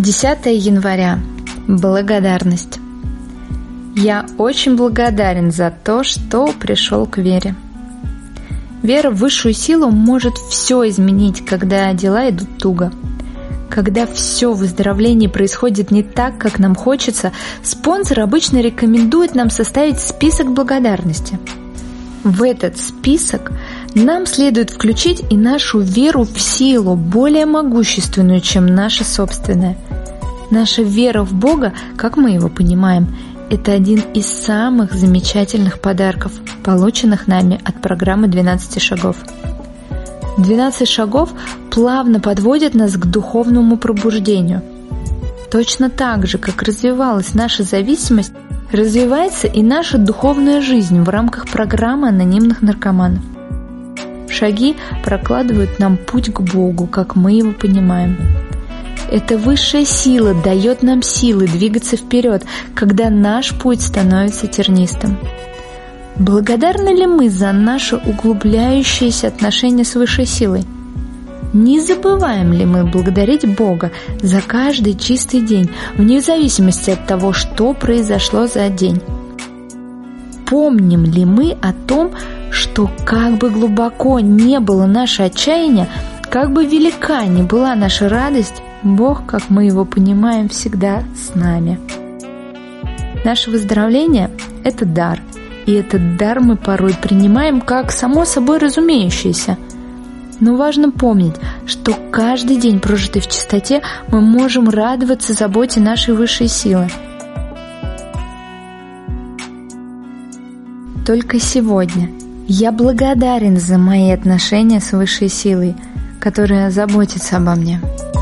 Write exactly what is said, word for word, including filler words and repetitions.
десятое января. Благодарность. Я очень благодарен за то, что пришел к вере. Вера в высшую силу может все изменить, когда дела идут туго. Когда все в выздоровлении происходит не так, как нам хочется, спонсор обычно рекомендует нам составить список благодарности. В этот список нам следует включить и нашу веру в силу, более могущественную, чем наша собственная. Наша вера в Бога, как мы его понимаем, это один из самых замечательных подарков, полученных нами от программы двенадцати шагов. двенадцать шагов плавно подводят нас к духовному пробуждению. Точно так же, как развивалась наша зависимость, развивается и наша духовная жизнь в рамках программы анонимных наркоманов. Шаги прокладывают нам путь к Богу, как мы его понимаем. Эта высшая сила дает нам силы двигаться вперед, когда наш путь становится тернистым. Благодарны ли мы за наше углубляющееся отношение с высшей силой? Не забываем ли мы благодарить Бога за каждый чистый день, вне зависимости от того, что произошло за день? Помним ли мы о том, что как бы глубоко не было наше отчаяние, как бы велика ни была наша радость, Бог, как мы его понимаем, всегда с нами. Наше выздоровление – это дар, и этот дар мы порой принимаем как само собой разумеющееся. Но важно помнить, что каждый день, прожитый в чистоте, мы можем радоваться заботе нашей высшей силы. Только сегодня я благодарен за мои отношения с высшей силой, которая заботится обо мне.